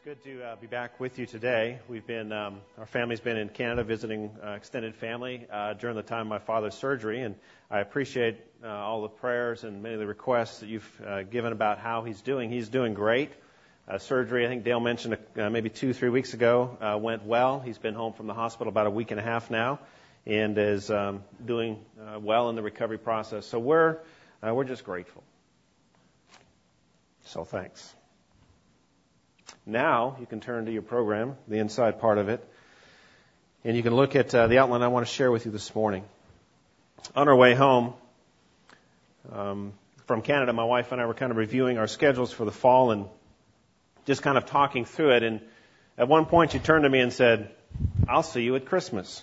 Good to be back with you today. We've been, our family's been in Canada visiting extended family during the time of my father's surgery, and I appreciate all the prayers and many of the requests that you've given about how he's doing. He's doing great. Surgery, I think Dale mentioned maybe 2-3 weeks ago, went well. He's been home from the hospital about a week and a half now, and is doing well in the recovery process. So we're just grateful. So thanks. Now you can turn to your program, the inside part of it, and you can look at the outline I want to share with you this morning. On our way home from Canada, my wife and I were kind of reviewing our schedules for the fall and just kind of talking through it. And at one point she turned to me and said, "I'll see you at Christmas."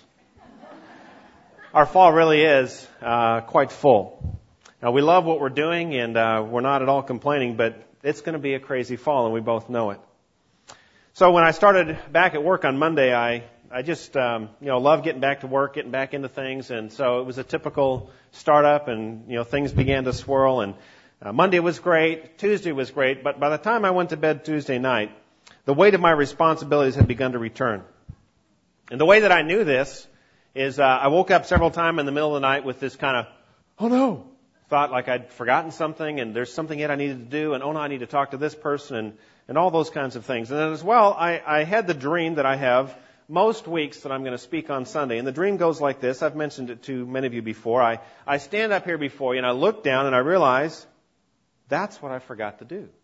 Our fall really is quite full. Now, we love what we're doing, and we're not at all complaining, but it's going to be a crazy fall, and we both know it. So when I started back at work on Monday, I just, love getting back to work, getting back into things. And so it was a typical startup, and, things began to swirl. And Monday was great. Tuesday was great. But by the time I went to bed Tuesday night, the weight of my responsibilities had begun to return. And the way that I knew this is I woke up several times in the middle of the night with this kind of, oh no, thought like I'd forgotten something, and there's something yet I needed to do, and oh no, I need to talk to this person, and all those kinds of things. And then as well, I had the dream that I have most weeks that I'm going to speak on Sunday. And the dream goes like this. I've mentioned it to many of you before. I stand up here before you, and I look down, and I realize that's what I forgot to do.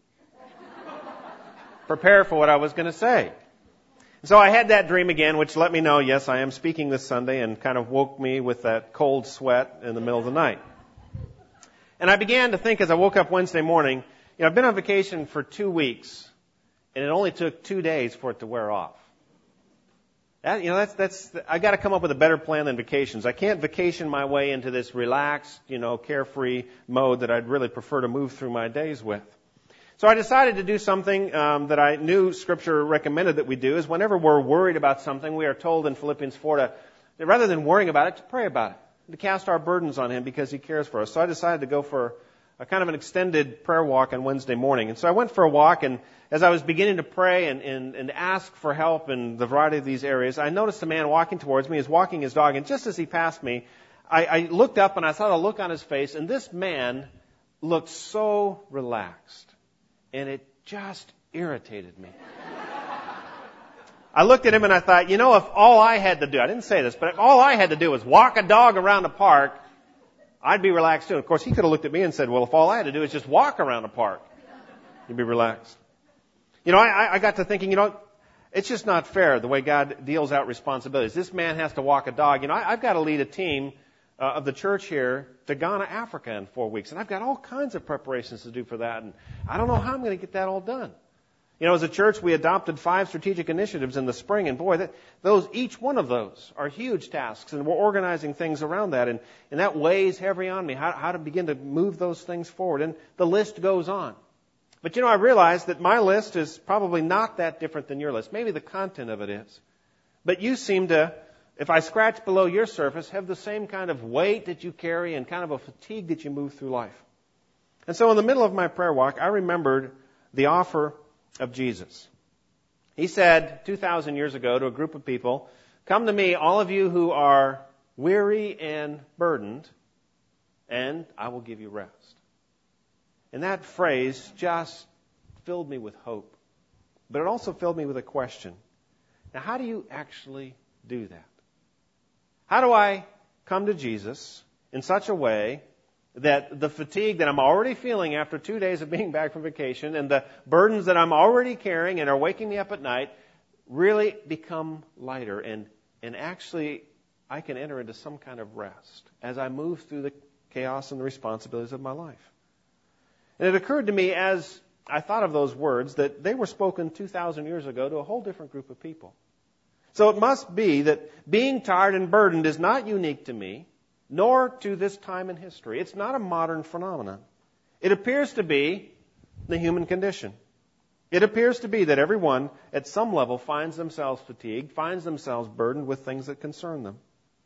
Prepare for what I was going to say. So I had that dream again, which let me know, yes, I am speaking this Sunday, and kind of woke me with that cold sweat in the middle of the night. And I began to think as I woke up Wednesday morning, I've been on vacation for 2 weeks, and it only took 2 days for it to wear off. I got to come up with a better plan than vacations. I can't vacation my way into this relaxed, carefree mode that I'd really prefer to move through my days with. So I decided to do something that I knew Scripture recommended that we do, is whenever we're worried about something, we are told in Philippians 4 that rather than worrying about it, to pray about it, to cast our burdens on Him because He cares for us. So I decided to go for a kind of an extended prayer walk on Wednesday morning. And so I went for a walk, and as I was beginning to pray and ask for help in the variety of these areas, I noticed a man walking towards me. He was walking his dog, and just as he passed me, I looked up and I saw the look on his face, and this man looked so relaxed, and it just irritated me. I looked at him and I thought, if all I had to do, I didn't say this, but if all I had to do was walk a dog around the park, I'd be relaxed too. Of course, he could have looked at me and said, well, if all I had to do is just walk around the park, you'd be relaxed. I got to thinking, it's just not fair the way God deals out responsibilities. This man has to walk a dog. I've got to lead a team of the church here to Ghana, Africa in 4 weeks, and I've got all kinds of preparations to do for that, and I don't know how I'm going to get that all done. As a church, we adopted 5 strategic initiatives in the spring, and boy, each one of those are huge tasks, and we're organizing things around that, and that weighs heavy on me, how to begin to move those things forward, and the list goes on. But I realize that my list is probably not that different than your list. Maybe the content of it is. But you seem to, if I scratch below your surface, have the same kind of weight that you carry and kind of a fatigue that you move through life. And so in the middle of my prayer walk, I remembered the offer of Jesus. He said 2,000 years ago to a group of people, "Come to me, all of you who are weary and burdened, and I will give you rest." And that phrase just filled me with hope. But it also filled me with a question. Now, how do you actually do that? How do I come to Jesus in such a way that the fatigue that I'm already feeling after 2 days of being back from vacation and the burdens that I'm already carrying and are waking me up at night really become lighter, and actually I can enter into some kind of rest as I move through the chaos and the responsibilities of my life? And it occurred to me as I thought of those words that they were spoken 2,000 years ago to a whole different group of people. So it must be that being tired and burdened is not unique to me, nor to this time in history. It's not a modern phenomenon. It appears to be the human condition. It appears to be that everyone at some level finds themselves fatigued, finds themselves burdened with things that concern them.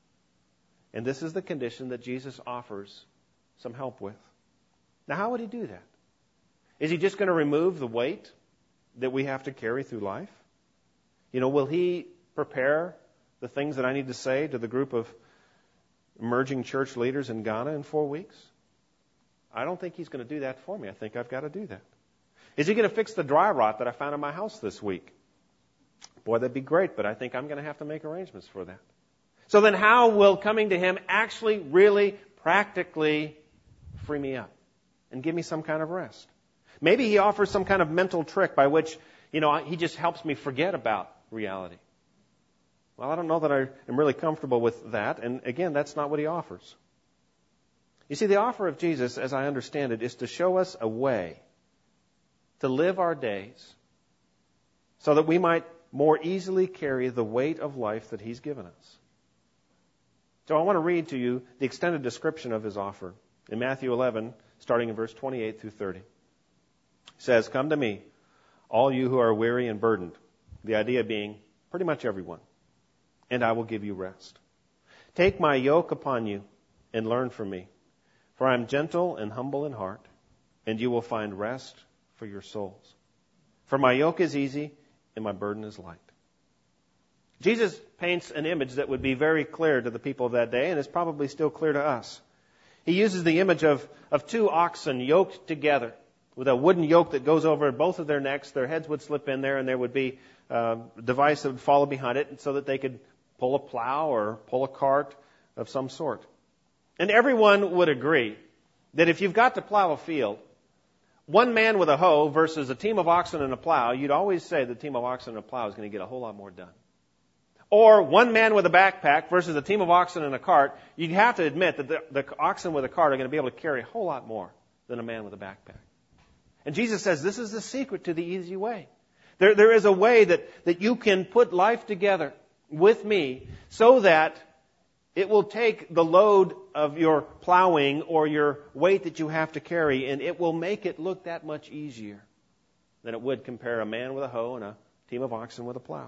And this is the condition that Jesus offers some help with. Now, how would He do that? Is He just going to remove the weight? that we have to carry through life? Will He prepare the things that I need to say to the group of emerging church leaders in Ghana in 4 weeks? I don't think He's going to do that for me. I think I've got to do that. Is He going to fix the dry rot that I found in my house this week? Boy, that'd be great, but I think I'm going to have to make arrangements for that. So then how will coming to Him actually, really, practically free me up and give me some kind of rest? Maybe He offers some kind of mental trick by which, He just helps me forget about reality. Well, I don't know that I am really comfortable with that. And again, that's not what He offers. You see, the offer of Jesus, as I understand it, is to show us a way to live our days so that we might more easily carry the weight of life that He's given us. So I want to read to you the extended description of His offer in Matthew 11, starting in verse 28 through 30. It says, "Come to me, all you who are weary and burdened," the idea being pretty much everyone, "and I will give you rest. Take my yoke upon you and learn from me, for I am gentle and humble in heart, and you will find rest for your souls. For my yoke is easy and my burden is light." Jesus paints an image that would be very clear to the people of that day, and is probably still clear to us. He uses the image of two oxen yoked together with a wooden yoke that goes over both of their necks. Their heads would slip in there, and there would be a device that would follow behind it so that they could pull a plow or pull a cart of some sort. And everyone would agree that if you've got to plow a field, one man with a hoe versus a team of oxen and a plow, you'd always say the team of oxen and a plow is going to get a whole lot more done. Or one man with a backpack versus a team of oxen and a cart, you'd have to admit that the oxen with a cart are going to be able to carry a whole lot more than a man with a backpack. And Jesus says this is the secret to the easy way. There is a way that you can put life together with me so that it will take the load of your plowing or your weight that you have to carry, and it will make it look that much easier than it would compare a man with a hoe and a team of oxen with a plow.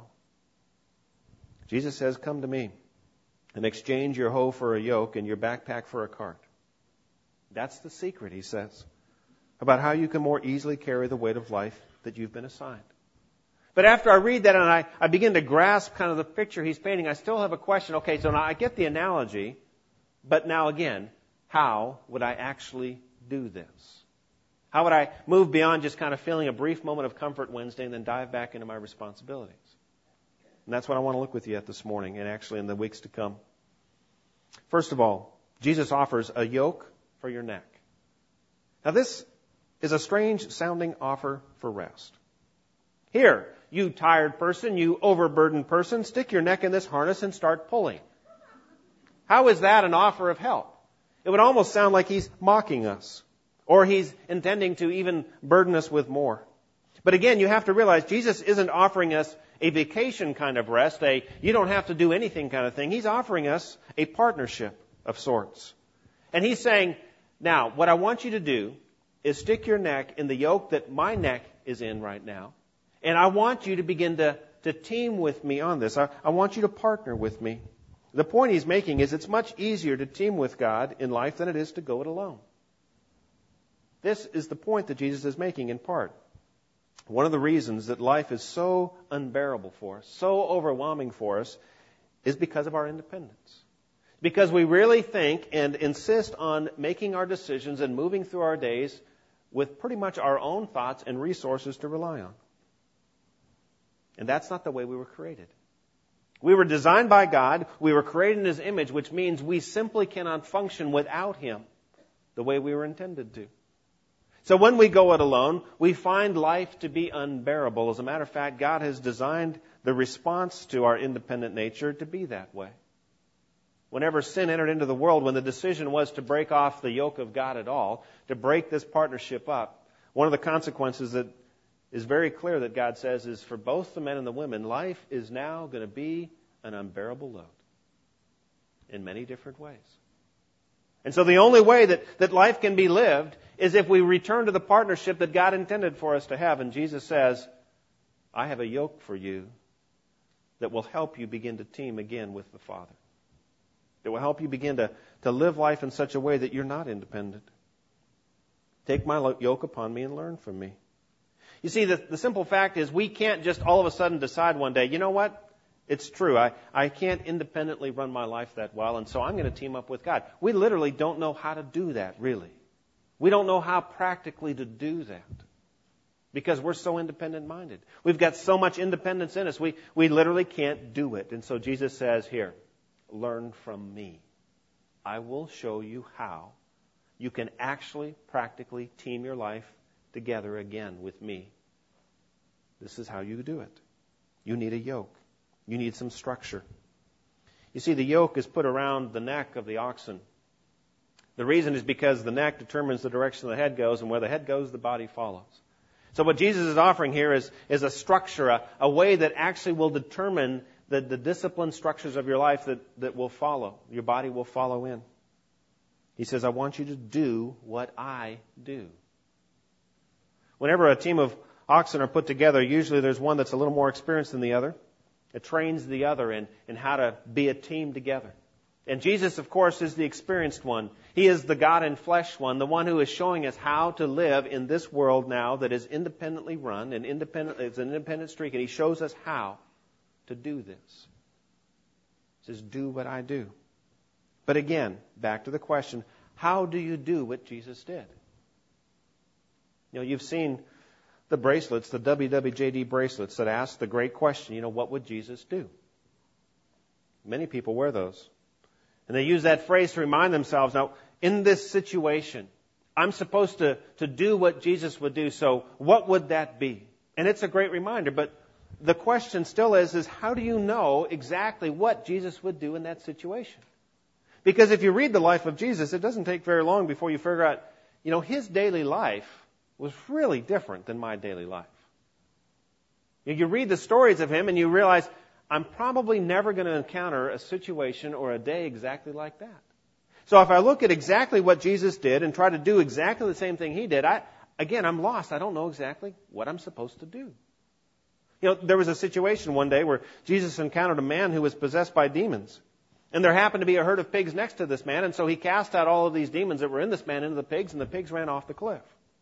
Jesus says, "Come to me and exchange your hoe for a yoke and your backpack for a cart." That's the secret, He says, about how you can more easily carry the weight of life that you've been assigned. But after I read that and I begin to grasp kind of the picture He's painting, I still have a question. Okay, so now I get the analogy, but now again, how would I actually do this? How would I move beyond just kind of feeling a brief moment of comfort Wednesday and then dive back into my responsibilities? And that's what I want to look with you at this morning and actually in the weeks to come. First of all, Jesus offers a yoke for your neck. Now this is a strange sounding offer for rest. Here, you tired person, you overburdened person, stick your neck in this harness and start pulling. How is that an offer of help? It would almost sound like He's mocking us, or He's intending to even burden us with more. But again, you have to realize Jesus isn't offering us a vacation kind of rest, a you don't have to do anything kind of thing. He's offering us a partnership of sorts. And He's saying, now, what I want you to do is stick your neck in the yoke that my neck is in right now. And I want you to begin to team with me on this. I want you to partner with me. The point He's making is it's much easier to team with God in life than it is to go it alone. This is the point that Jesus is making in part. One of the reasons that life is so unbearable for us, so overwhelming for us, is because of our independence. Because we really think and insist on making our decisions and moving through our days with pretty much our own thoughts and resources to rely on. And that's not the way we were created. We were designed by God. We were created in His image, which means we simply cannot function without Him the way we were intended to. So when we go it alone, we find life to be unbearable. As a matter of fact, God has designed the response to our independent nature to be that way. Whenever sin entered into the world, when the decision was to break off the yoke of God at all, to break this partnership up, one of the consequences that is very clear that God says is for both the men and the women, life is now going to be an unbearable load in many different ways. And so the only way that life can be lived is if we return to the partnership that God intended for us to have. And Jesus says, I have a yoke for you that will help you begin to team again with the Father. It will help you begin to live life in such a way that you're not independent. Take my yoke upon me and learn from me. You see, the simple fact is we can't just all of a sudden decide one day, you know what? It's true. I can't independently run my life that well, and so I'm going to team up with God. We literally don't know how to do that, really. We don't know how practically to do that because we're so independent-minded. We've got so much independence in us, we literally can't do it. And so Jesus says, here, learn from me. I will show you how you can actually practically team your life together again with me. This is how you do it. You need a yoke. You need some structure. You see, the yoke is put around the neck of the oxen. The reason is because the neck determines the direction the head goes, and where the head goes, the body follows. So what Jesus is offering here is a structure, a way that actually will determine the disciplined structures of your life that will follow. Your body will follow in. He says, I want you to do what I do. Whenever a team of oxen are put together, usually there's one that's a little more experienced than the other. It trains the other in how to be a team together. And Jesus, of course, is the experienced one. He is the God in flesh one, the one who is showing us how to live in this world now that is independently run and it's an independent streak, and He shows us how to do this. He says, do what I do. But again, back to the question, how do you do what Jesus did? You know, you've seen the bracelets, the WWJD bracelets that ask the great question, what would Jesus do? Many people wear those. And they use that phrase to remind themselves, now, in this situation, I'm supposed to do what Jesus would do, so what would that be? And it's a great reminder, but the question still is how do you know exactly what Jesus would do in that situation? Because if you read the life of Jesus, it doesn't take very long before you figure out, His daily life was really different than my daily life. You read the stories of Him and you realize, I'm probably never going to encounter a situation or a day exactly like that. So if I look at exactly what Jesus did and try to do exactly the same thing He did, I'm lost. I don't know exactly what I'm supposed to do. There was a situation one day where Jesus encountered a man who was possessed by demons. And there happened to be a herd of pigs next to this man, and so He cast out all of these demons that were in this man into the pigs, and the pigs ran off the cliff.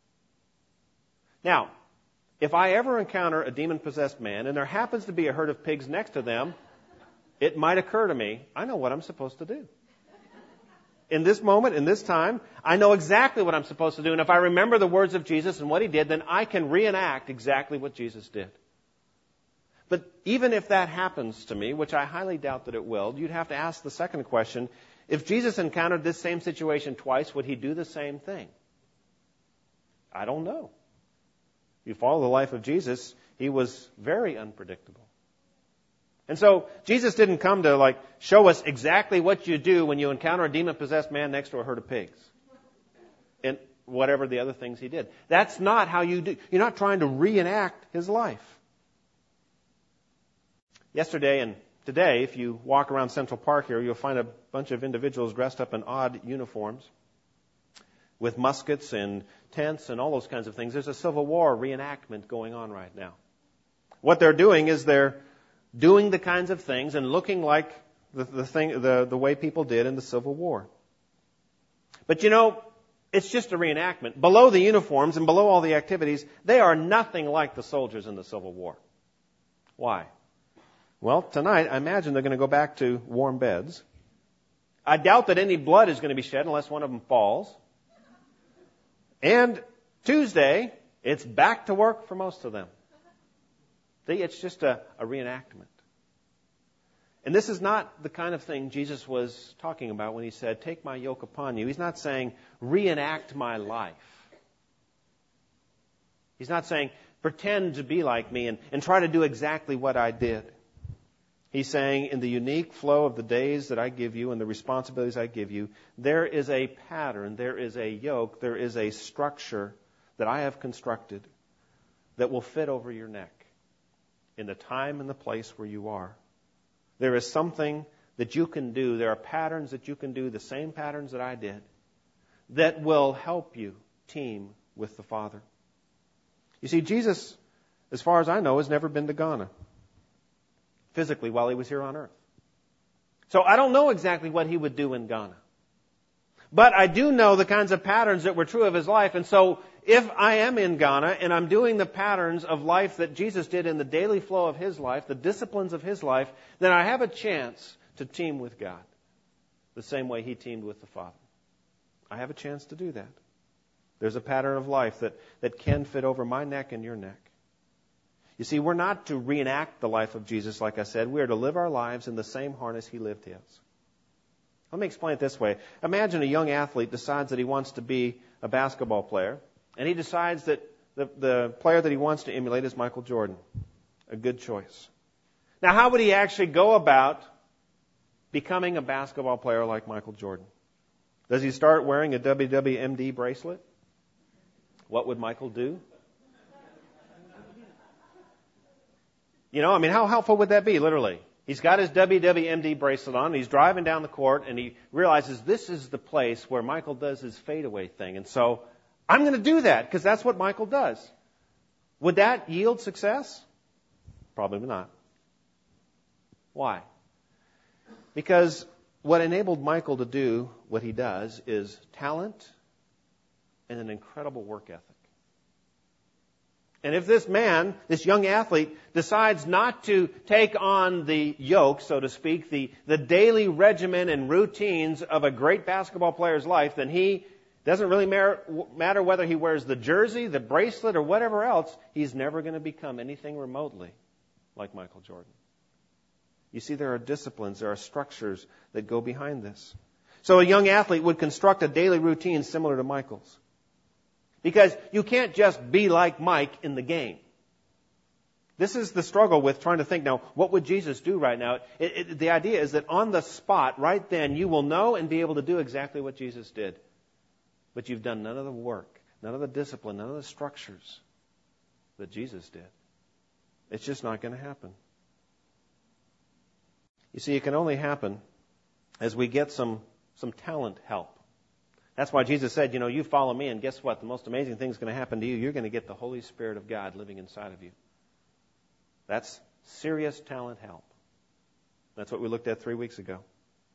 Now, if I ever encounter a demon-possessed man, and there happens to be a herd of pigs next to them, it might occur to me, I know what I'm supposed to do. In this moment, in this time, I know exactly what I'm supposed to do. And if I remember the words of Jesus and what He did, then I can reenact exactly what Jesus did. But even if that happens to me, which I highly doubt that it will, you'd have to ask the second question, if Jesus encountered this same situation twice, would He do the same thing? I don't know. If you follow the life of Jesus, He was very unpredictable. And so Jesus didn't come to show us exactly what you do when you encounter a demon-possessed man next to a herd of pigs. And whatever the other things He did. That's not how you do. You're not trying to reenact His life. Yesterday and today, if you walk around Central Park here, you'll find a bunch of individuals dressed up in odd uniforms with muskets and tents and all those kinds of things. There's a Civil War reenactment going on right now. What they're doing is they're doing the kinds of things and looking like the way people did in the Civil War. But it's just a reenactment. Below the uniforms and below all the activities, they are nothing like the soldiers in the Civil War. Why? Well, tonight, I imagine they're going to go back to warm beds. I doubt that any blood is going to be shed unless one of them falls. And Tuesday, it's back to work for most of them. See, it's just a reenactment. And this is not the kind of thing Jesus was talking about when He said, take my yoke upon you. He's not saying, reenact my life. He's not saying, pretend to be like me and try to do exactly what I did. He's saying, in the unique flow of the days that I give you and the responsibilities I give you, there is a pattern, there is a yoke, there is a structure that I have constructed that will fit over your neck in the time and the place where you are. There is something that you can do. There are patterns that you can do, the same patterns that I did, that will help you team with the Father. You see, Jesus, as far as I know, has never been to Ghana physically while He was here on earth. So I don't know exactly what He would do in Ghana. But I do know the kinds of patterns that were true of His life. And so if I am in Ghana and I'm doing the patterns of life that Jesus did in the daily flow of His life, the disciplines of His life, then I have a chance to team with God the same way He teamed with the Father. I have a chance to do that. There's a pattern of life that can fit over my neck and your neck. You see, we're not to reenact the life of Jesus, like I said. We are to live our lives in the same harness He lived His. Let me explain it this way. Imagine a young athlete decides that he wants to be a basketball player, and he decides that the player that he wants to emulate is Michael Jordan. A good choice. Now, how would he actually go about becoming a basketball player like Michael Jordan? Does he start wearing a WWMD bracelet? What would Michael do? How helpful would that be, literally? He's got his WWMD bracelet on, and he's driving down the court, and he realizes this is the place where Michael does his fadeaway thing. And so, I'm going to do that, because that's what Michael does. Would that yield success? Probably not. Why? Because what enabled Michael to do what he does is talent and an incredible work ethic. And if this man, this young athlete, decides not to take on the yoke, so to speak, the daily regimen and routines of a great basketball player's life, then he doesn't really matter whether he wears the jersey, the bracelet, or whatever else, he's never going to become anything remotely like Michael Jordan. You see, there are disciplines, there are structures that go behind this. So a young athlete would construct a daily routine similar to Michael's. Because you can't just be like Mike in the game. This is the struggle with trying to think, now, what would Jesus do right now? The idea is that on the spot, right then, you will know and be able to do exactly what Jesus did. But you've done none of the work, none of the discipline, none of the structures that Jesus did. It's just not going to happen. You see, it can only happen as we get some talent help. That's why Jesus said, you follow me, and guess what? The most amazing thing is going to happen to you. You're going to get the Holy Spirit of God living inside of you. That's serious talent help. That's what we looked at 3 weeks ago.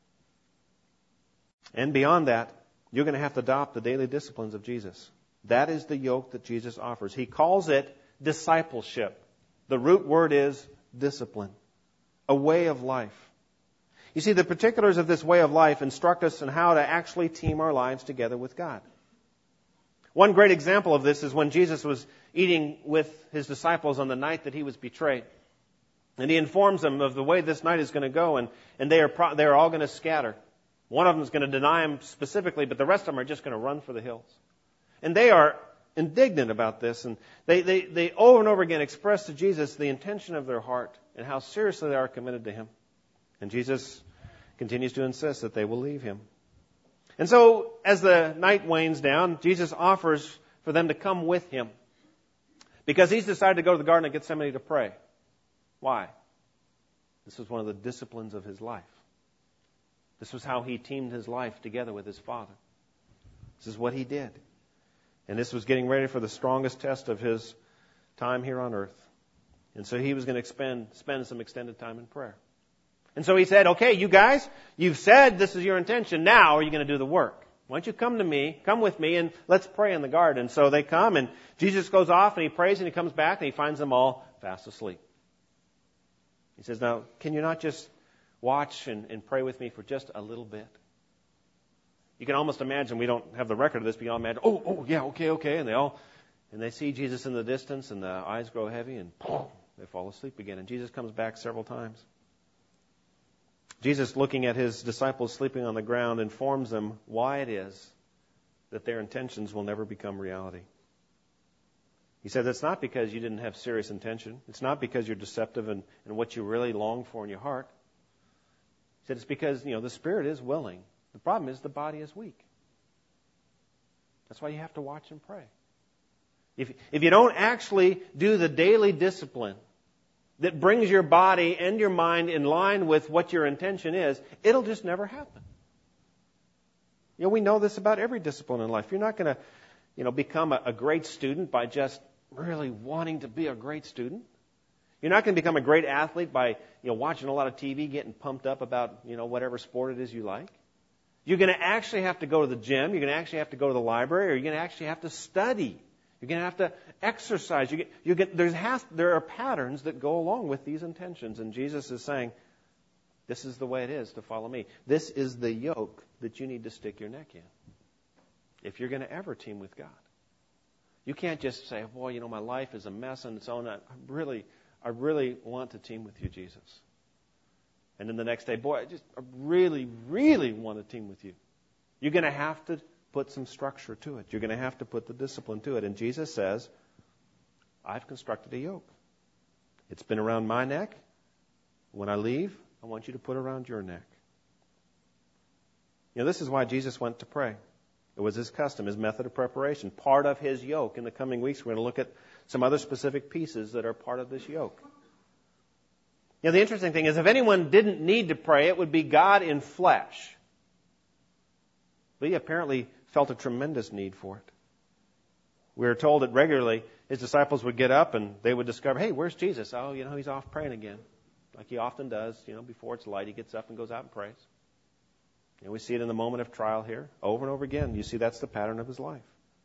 And beyond that, you're going to have to adopt the daily disciplines of Jesus. That is the yoke that Jesus offers. He calls it discipleship. The root word is discipline, a way of life. You see, the particulars of this way of life instruct us in how to actually team our lives together with God. One great example of this is when Jesus was eating with His disciples on the night that He was betrayed. And He informs them of the way this night is going to go, and they are all going to scatter. One of them is going to deny Him specifically, but the rest of them are just going to run for the hills. And they are indignant about this, and they over and over again express to Jesus the intention of their heart and how seriously they are committed to Him. And Jesus continues to insist that they will leave Him. And so, as the night wanes down, Jesus offers for them to come with Him. Because He's decided to go to the Garden of Gethsemane to pray. Why? This was one of the disciplines of His life. This was how He teamed His life together with His Father. This is what He did. And this was getting ready for the strongest test of His time here on earth. And so He was going to spend some extended time in prayer. And so He said, okay, you guys, you've said this is your intention. Now are you going to do the work? Why don't you come with me, and let's pray in the garden. So they come, and Jesus goes off, and He prays, and He comes back, and He finds them all fast asleep. He says, now, can you not just watch and pray with me for just a little bit? You can almost imagine, we don't have the record of this, but you all imagine, yeah, okay. And they see Jesus in the distance, and the eyes grow heavy, and they fall asleep again. And Jesus comes back several times. Jesus, looking at His disciples sleeping on the ground, informs them why it is that their intentions will never become reality. He said, it's not because you didn't have serious intention. It's not because you're deceptive in what you really long for in your heart. He said, it's because, the spirit is willing. The problem is the body is weak. That's why you have to watch and pray. If you don't actually do the daily discipline that brings your body and your mind in line with what your intention is, it'll just never happen. We know this about every discipline in life. You're not going to, become a great student by just really wanting to be a great student. You're not going to become a great athlete by, watching a lot of TV, getting pumped up about, whatever sport it is you like. You're going to actually have to go to the gym. You're going to actually have to go to the library, or you're going to actually have to study. You're going to have to exercise. There are patterns that go along with these intentions. And Jesus is saying, this is the way it is to follow me. This is the yoke that you need to stick your neck in if you're going to ever team with God. You can't just say, boy, my life is a mess on its own. I really want to team with you, Jesus. And then the next day, boy, I really, really want to team with you. You're going to have to put some structure to it. You're going to have to put the discipline to it. And Jesus says, I've constructed a yoke. It's been around my neck. When I leave, I want you to put it around your neck. This is why Jesus went to pray. It was his custom, his method of preparation, part of his yoke. In the coming weeks, we're going to look at some other specific pieces that are part of this yoke. The interesting thing is, if anyone didn't need to pray, it would be God in flesh. But he apparently felt a tremendous need for it. We are told that regularly his disciples would get up and they would discover, hey, where's Jesus? Oh, he's off praying again. Like he often does, before it's light, he gets up and goes out and prays. We see it in the moment of trial here, over and over again. You see that's the pattern of his life.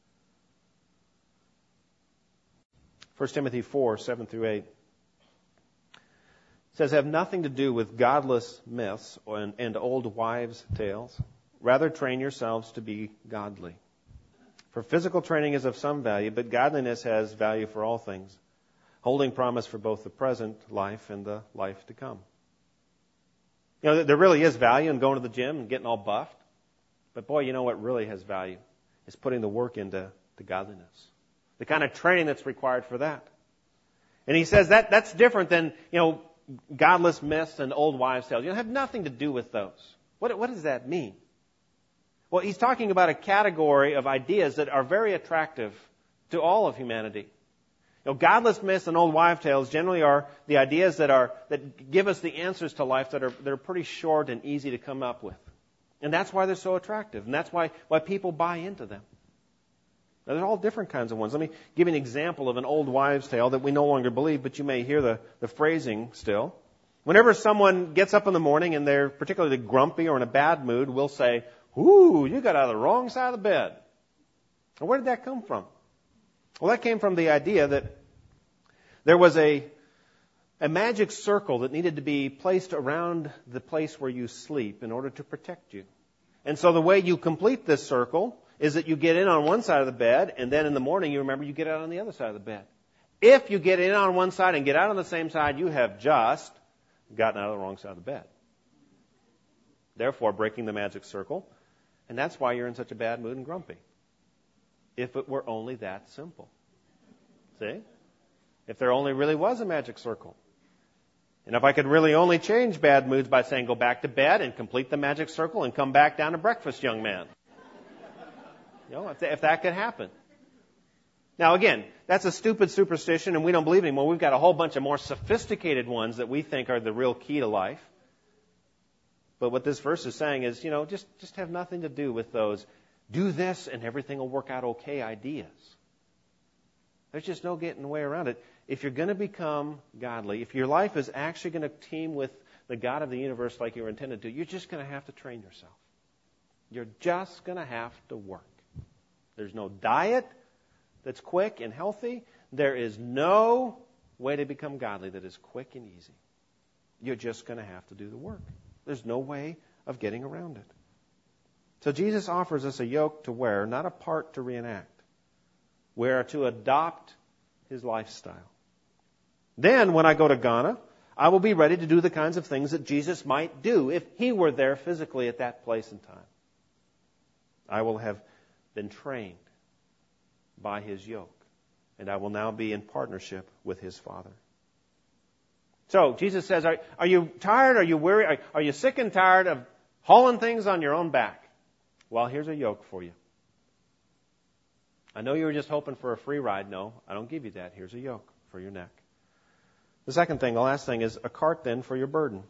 1 Timothy 4, 7 through 8 says, have nothing to do with godless myths and old wives' tales. Rather, train yourselves to be godly. For physical training is of some value, but godliness has value for all things, holding promise for both the present life and the life to come. There really is value in going to the gym and getting all buffed. But boy, what really has value is putting the work into godliness. The kind of training that's required for that. And he says that's different than, godless myths and old wives' tales. Have nothing to do with those. What does that mean? Well, he's talking about a category of ideas that are very attractive to all of humanity. Godless myths and old wives' tales generally are the ideas that give us the answers to life that are pretty short and easy to come up with. And that's why they're so attractive. And that's why people buy into them. Now, there are all different kinds of ones. Let me give you an example of an old wives' tale that we no longer believe, but you may hear the phrasing still. Whenever someone gets up in the morning and they're particularly grumpy or in a bad mood, we'll say, ooh, you got out of the wrong side of the bed. Well, where did that come from? Well, that came from the idea that there was a magic circle that needed to be placed around the place where you sleep in order to protect you. And so the way you complete this circle is that you get in on one side of the bed, and then in the morning you remember you get out on the other side of the bed. If you get in on one side and get out on the same side, you have just gotten out of the wrong side of the bed. Therefore, breaking the magic circle. And that's why you're in such a bad mood and grumpy. If it were only that simple. See? If there only really was a magic circle. And if I could really only change bad moods by saying go back to bed and complete the magic circle and come back down to breakfast, young man. If that could happen. Now again, that's a stupid superstition and we don't believe anymore. We've got a whole bunch of more sophisticated ones that we think are the real key to life. But what this verse is saying is, just have nothing to do with those do this and everything will work out okay ideas. There's just no getting way around it. If you're going to become godly, if your life is actually going to team with the God of the universe like you were intended to, you're just going to have to train yourself. You're just going to have to work. There's no diet that's quick and healthy. There is no way to become godly that is quick and easy. You're just going to have to do the work. There's no way of getting around it. So Jesus offers us a yoke to wear, not a part to reenact. We are to adopt his lifestyle. Then, when I go to Ghana, I will be ready to do the kinds of things that Jesus might do if he were there physically at that place and time. I will have been trained by his yoke, and I will now be in partnership with his Father. So, Jesus says, are you tired? Are you weary? Are you sick and tired of hauling things on your own back? Well, here's a yoke for you. I know you were just hoping for a free ride. No, I don't give you that. Here's a yoke for your neck. The last thing is a cart then for your burden.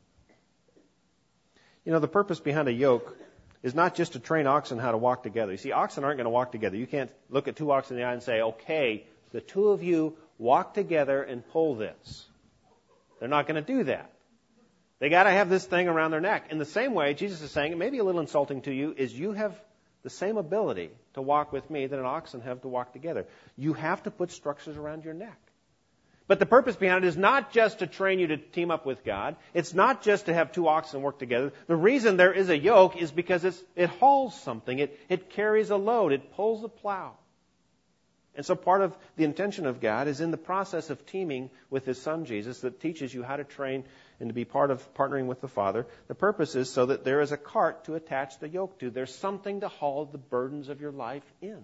The purpose behind a yoke is not just to train oxen how to walk together. You see, oxen aren't going to walk together. You can't look at two oxen in the eye and say, okay, the two of you walk together and pull this. They're not going to do that. They got to have this thing around their neck. In the same way, Jesus is saying, it may be a little insulting to you, is you have the same ability to walk with me that an oxen have to walk together. You have to put structures around your neck. But the purpose behind it is not just to train you to team up with God. It's not just to have two oxen work together. The reason there is a yoke is because it hauls something. It carries a load. It pulls a plow. And so part of the intention of God is in the process of teaming with His Son Jesus that teaches you how to train and to be part of partnering with the Father. The purpose is so that there is a cart to attach the yoke to. There's something to haul the burdens of your life in.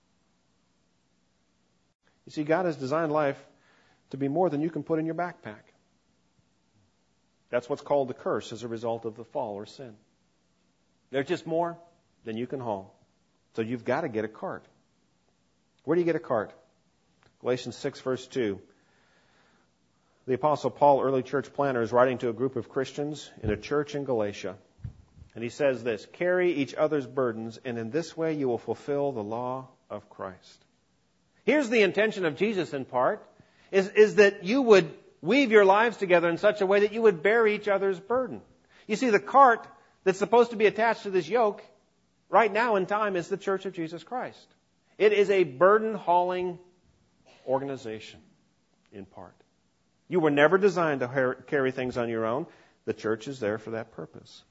You see, God has designed life to be more than you can put in your backpack. That's what's called the curse as a result of the fall or sin. There's just more than you can haul. So you've got to get a cart. Where do you get a cart? Galatians 6, verse 2. The Apostle Paul, early church planter, is writing to a group of Christians in a church in Galatia. And he says this, carry each other's burdens, and in this way you will fulfill the law of Christ. Here's the intention of Jesus in part, is that you would weave your lives together in such a way that you would bear each other's burden. You see, the cart that's supposed to be attached to this yoke right now in time is the Church of Jesus Christ. It is a burden-hauling organization in part. You were never designed to carry things on your own. The church is there for that purpose.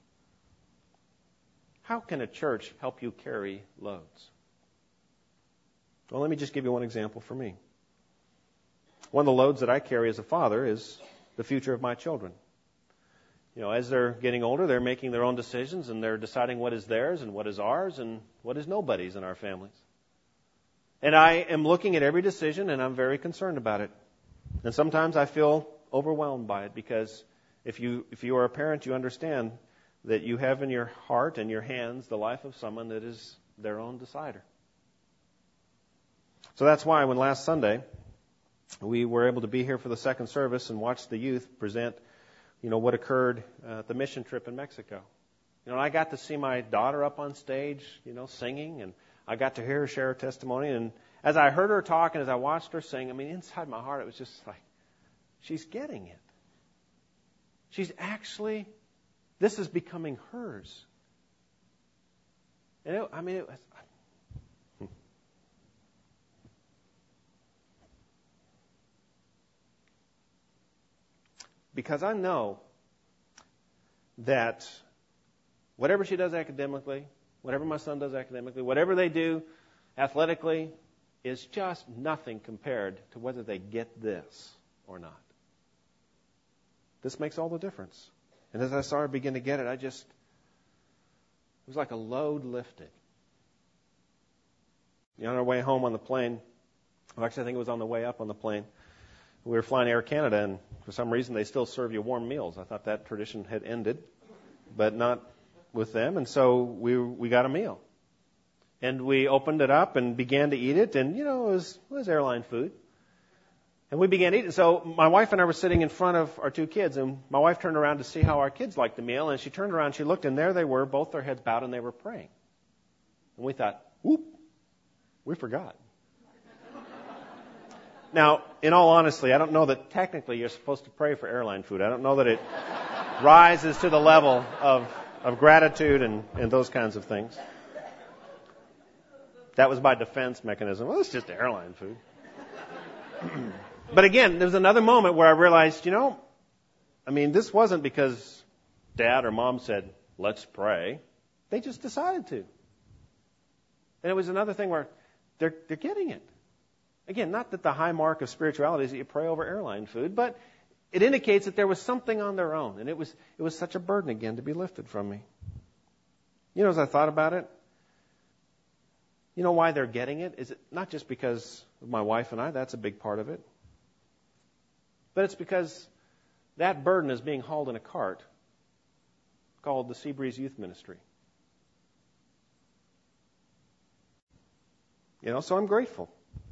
How can a church help you carry loads? Well, let me just give you one example for me. One of the loads that I carry as a father is the future of my children. You know, as they're getting older, they're making their own decisions and they're deciding what is theirs and what is ours and what is nobody's in our families. And I am looking at every decision and I'm very concerned about it. And sometimes I feel overwhelmed by it because if you are a parent, you understand that you have in your heart and your hands the life of someone that is their own decider. So that's why when last Sunday we were able to be here for the second service and watch the youth present, what occurred at the mission trip in Mexico. I got to see my daughter up on stage, singing, and I got to hear her share her testimony. And as I heard her talk and as I watched her sing, inside my heart, it was just like, she's getting it. This is becoming hers. And it was, because I know that whatever she does academically, whatever my son does academically, whatever they do athletically is just nothing compared to whether they get this or not. This makes all the difference. And as I saw her begin to get it, it was like a load lifted. On our way home on the plane, actually I think it was on the way up on the plane, we were flying Air Canada, and for some reason they still serve you warm meals. I thought that tradition had ended, but not with them. And so we got a meal. And we opened it up and began to eat it, and, it was airline food. And we began eating. So my wife and I were sitting in front of our two kids, and my wife turned around to see how our kids liked the meal, and she turned around, she looked, and there they were, both their heads bowed, and they were praying. And we thought, whoop, we forgot. Now, in all honesty, I don't know that technically you're supposed to pray for airline food. I don't know that it rises to the level of gratitude and those kinds of things. That was my defense mechanism. Well, it's just airline food. But again, there was another moment where I realized, this wasn't because Dad or Mom said, let's pray. They just decided to. And it was another thing where they're getting it. Again, not that the high mark of spirituality is that you pray over airline food, but it indicates that there was something on their own. And it was such a burden again to be lifted from me. As I thought about it, why they're getting it? Is it not just because of my wife and I? That's a big part of it. But it's because that burden is being hauled in a cart called the Seabreeze Youth Ministry. So I'm grateful.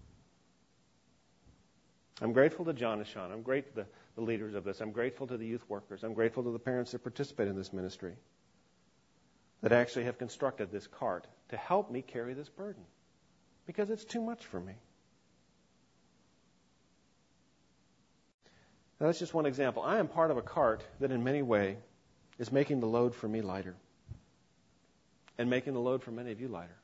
I'm grateful to John and Sean. I'm grateful to the leaders of this. I'm grateful to the youth workers. I'm grateful to the parents that participate in this ministry that actually have constructed this cart to help me carry this burden because it's too much for me. Now, that's just one example. I am part of a cart that in many ways is making the load for me lighter. and making the load for many of you lighter.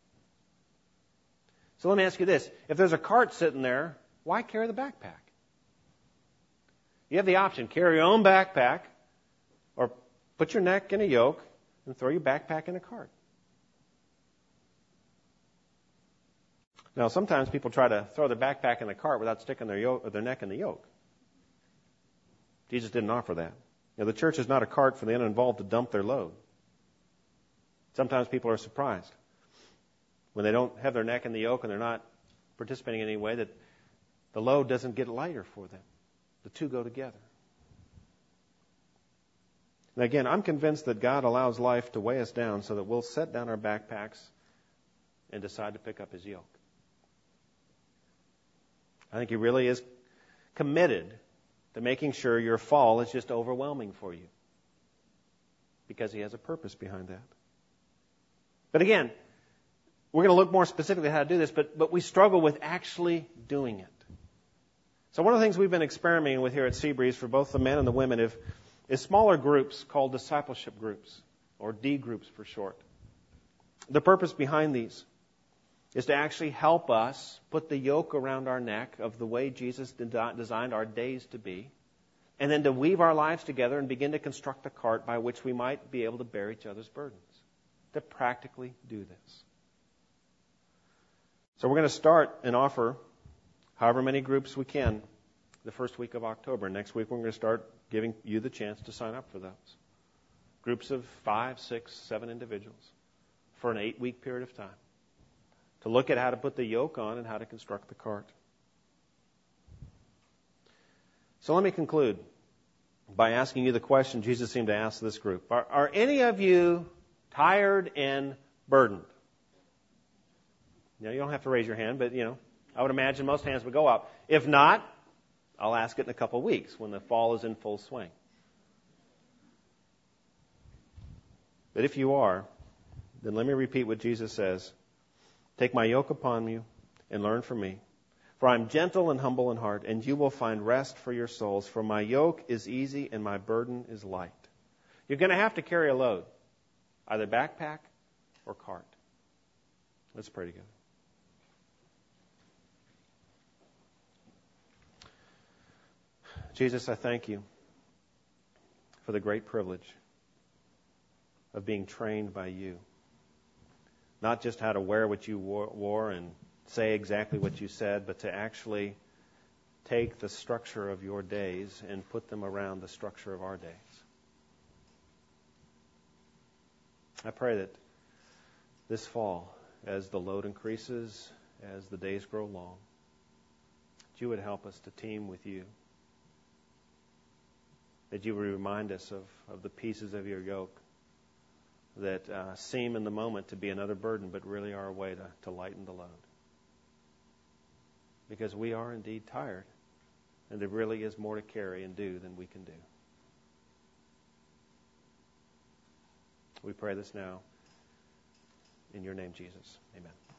So let me ask you this. If there's a cart sitting there, why carry the backpack? You have the option, carry your own backpack or put your neck in a yoke and throw your backpack in a cart. Now, sometimes people try to throw their backpack in the cart without sticking their neck in the yoke. Jesus didn't offer that. The church is not a cart for the uninvolved to dump their load. Sometimes people are surprised when they don't have their neck in the yoke and they're not participating in any way that the load doesn't get lighter for them. The two go together. And again, I'm convinced that God allows life to weigh us down so that we'll set down our backpacks and decide to pick up His yoke. I think He really is committed to making sure your fall is just overwhelming for you, because He has a purpose behind that. But again, we're going to look more specifically at how to do this, but we struggle with actually doing it. So one of the things we've been experimenting with here at Seabreeze for both the men and the women is smaller groups called discipleship groups, or D groups for short. The purpose behind these is to actually help us put the yoke around our neck of the way Jesus designed our days to be, and then to weave our lives together and begin to construct a cart by which we might be able to bear each other's burdens, to practically do this. So we're going to start and offer however many groups we can the first week of October. Next week we're going to start giving you the chance to sign up for those. Groups of 5, 6, 7 individuals for an 8-week period of time to look at how to put the yoke on and how to construct the cart. So let me conclude by asking you the question Jesus seemed to ask this group. Are any of you tired and burdened? You don't have to raise your hand, but I would imagine most hands would go up. If not, I'll ask it in a couple of weeks when the fall is in full swing. But if you are, then let me repeat what Jesus says. Take my yoke upon you and learn from me. For I am gentle and humble in heart, and you will find rest for your souls. For my yoke is easy and my burden is light. You're going to have to carry a load, either backpack or cart. Let's pray together. Jesus, I thank you for the great privilege of being trained by you. Not just how to wear what you wore and say exactly what you said, but to actually take the structure of your days and put them around the structure of our days. I pray that this fall, as the load increases, as the days grow long, that you would help us to team with you. That you would remind us of the pieces of your yoke that seem in the moment to be another burden, but really are a way to lighten the load. Because we are indeed tired, and there really is more to carry and do than we can do. We pray this now in your name, Jesus. Amen.